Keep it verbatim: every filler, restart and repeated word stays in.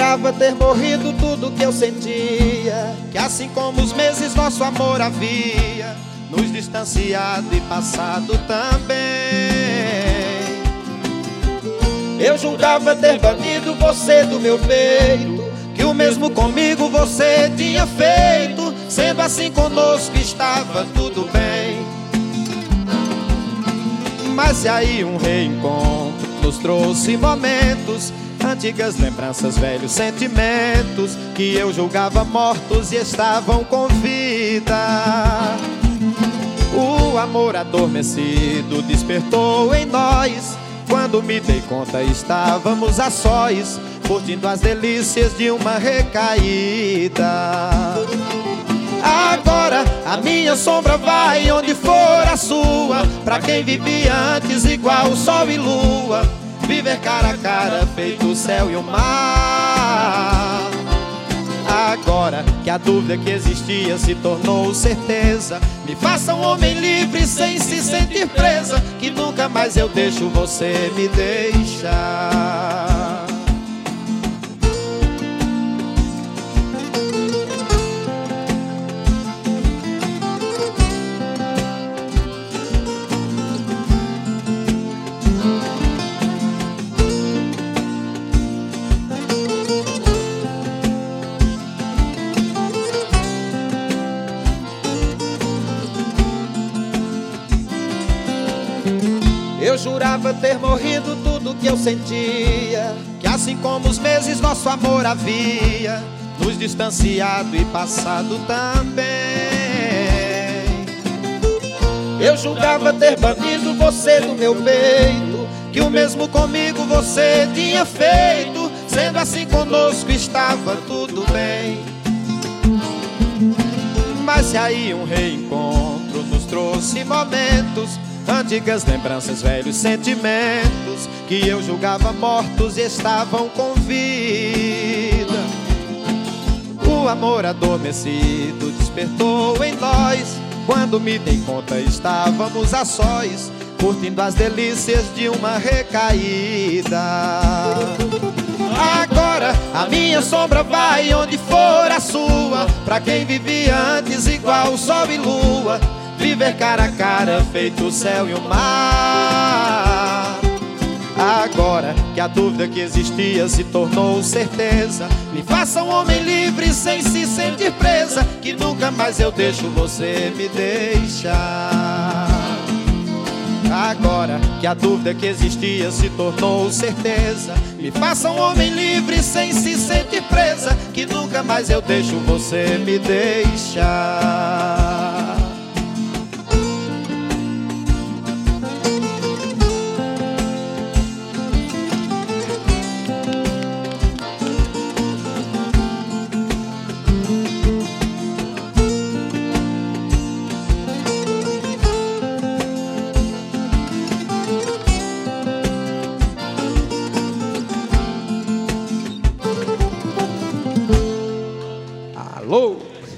jurava ter morrido tudo que eu sentia, que assim como os meses nosso amor havia nos distanciado e passado também. Eu jurava ter banido você do meu peito, que o mesmo comigo você tinha feito, sendo assim conosco estava tudo bem. Mas e aí um reencontro nos trouxe momentos, antigas lembranças, velhos sentimentos que eu julgava mortos e estavam com vida. O amor adormecido despertou em nós. Quando me dei conta estávamos a sós, curtindo as delícias de uma recaída. Agora a minha sombra vai onde for a sua, pra quem vivia antes igual sol e lua, viver cara a cara feito o céu e o mar. Agora que a dúvida que existia se tornou certeza, me faça um homem livre sem se sentir presa, que nunca mais eu deixo você me deixar. Eu jurava ter morrido tudo que eu sentia, que assim como os meses nosso amor havia nos distanciado e passado também. Eu julgava ter banido você do meu peito, que o mesmo comigo você tinha feito, sendo assim conosco estava tudo bem. Mas e aí um reencontro nos trouxe momentos, antigas lembranças, velhos sentimentos que eu julgava mortos e estavam com vida. O amor adormecido despertou em nós. Quando me dei conta estávamos a sós, curtindo as delícias de uma recaída. Agora a minha sombra vai onde for a sua, pra quem vivia antes igual sol e lua, viver cara a cara feito o céu e o mar. Agora que a dúvida que existia se tornou certeza, me faça um homem livre sem se sentir presa, que nunca mais eu deixo você me deixar. Agora que a dúvida que existia se tornou certeza, me faça um homem livre sem se sentir presa, que nunca mais eu deixo você me deixar. Alô?